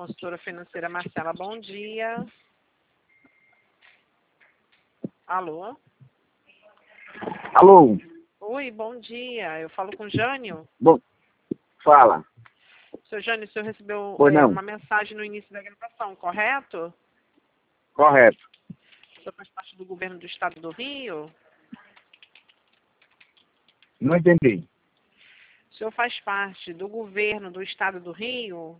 Consultora financeira Marcela, bom dia. Alô? Alô? Oi, bom dia. Eu falo com o Jânio. Bom, fala. Seu Jânio, o senhor recebeu Pois não. uma mensagem no início da gravação, correto? Correto. O senhor faz parte do governo do estado do Rio? Não entendi. O senhor faz parte do governo do estado do Rio?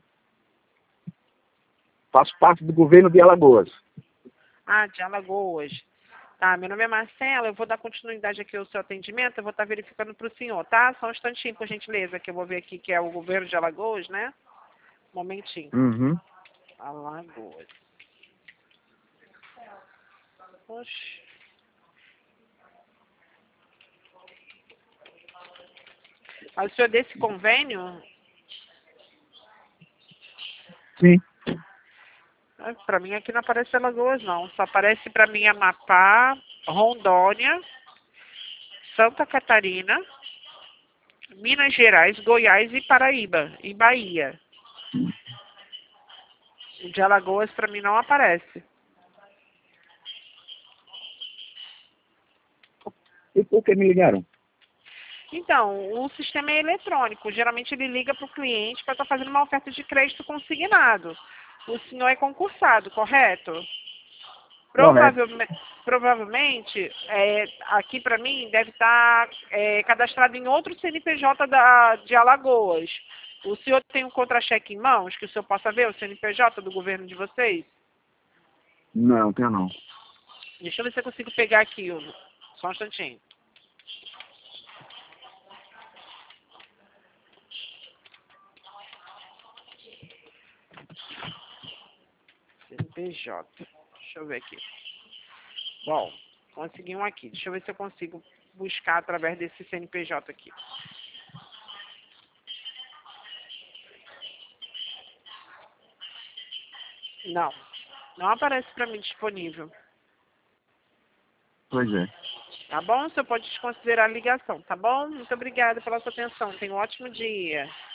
Faço parte do governo de Alagoas. Ah, de Alagoas. Tá, meu nome é Marcela, eu vou dar continuidade aqui ao seu atendimento, eu vou estar verificando para o senhor, tá? Só um instantinho, por gentileza, que eu vou ver aqui que é o governo de Alagoas, né? Um momentinho. Uhum. Alagoas. Oxe. Mas o senhor é desse convênio? Sim. Para mim aqui não aparece Alagoas, não. Só aparece para mim Amapá, Rondônia, Santa Catarina, Minas Gerais, Goiás e Paraíba, e Bahia. O de Alagoas para mim não aparece. E por que me ligaram? Então, o sistema é eletrônico. Geralmente ele liga para o cliente para estar fazendo uma oferta de crédito consignado. O senhor é concursado, correto? Correto. Provavelmente, aqui para mim, deve estar cadastrado em outro CNPJ de Alagoas. O senhor tem um contra-cheque em mãos que o senhor possa ver, o CNPJ do governo de vocês? Não, tenho não. Deixa eu ver se eu consigo pegar aqui, só um instantinho. CNPJ. Deixa eu ver aqui. Bom, consegui um aqui. Deixa eu ver se eu consigo buscar através desse CNPJ aqui. Não, não aparece para mim disponível. Pois é. Tá bom? O senhor pode desconsiderar a ligação, tá bom? Muito obrigada pela sua atenção. Tenha um ótimo dia.